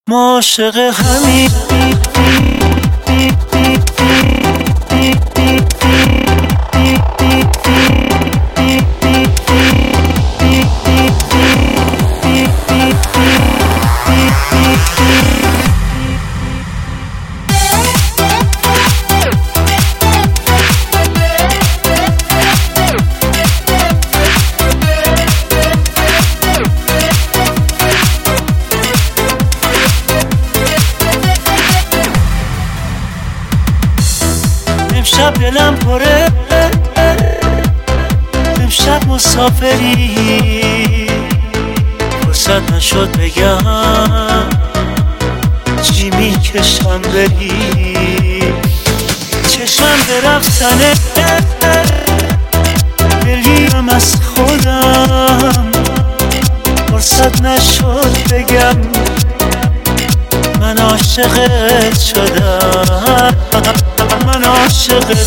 ما عاشق همین امشب دلم پره، امشب مسافری، فرصت نشد بگم چی میکشم بری. چشمم به رفتنه، دلگیرم از خودم، فرصت نشد بگم من عاشقت شدم، من عاشقت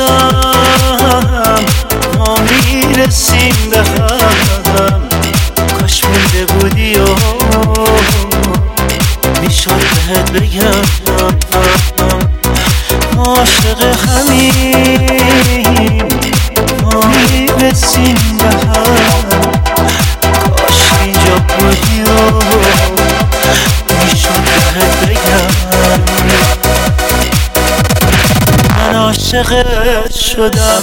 شدم. ما میرسیم به هم، کاش مونده بودی و میشد بهت بگم ما عاشق همین، ما میرسیم به هم، کاش اینجا بودی و میشد بهت بگم من عاشقت شدم.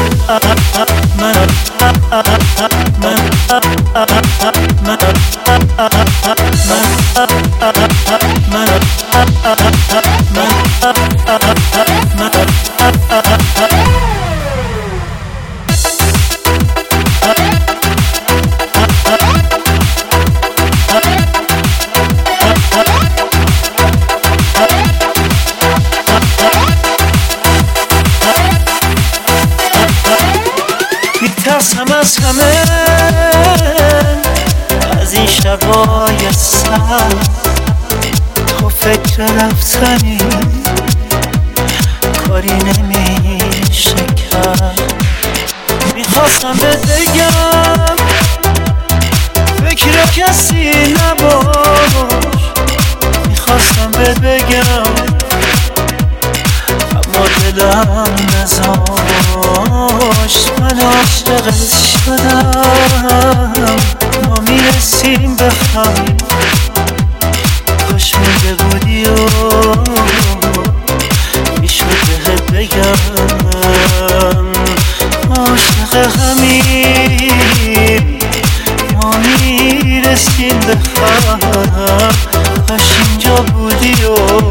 میترسم از همه، از این شبای سرد، تو فکر رفتنی کاری نمیشه کرد. میخواستم بهت بگم فکر کسی نباش، میخواستم بهت بگم اما دلم نذاشت. من عاشقت شدم، ما میرسیم به هم، کاش مونده بودی و میشد بهت بگم عاشق همین، ما میرسیم به هم، کاش اینجا بودی و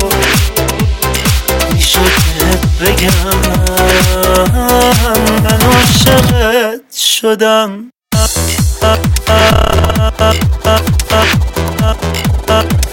میشد بهت بگم من عاشقت شدم.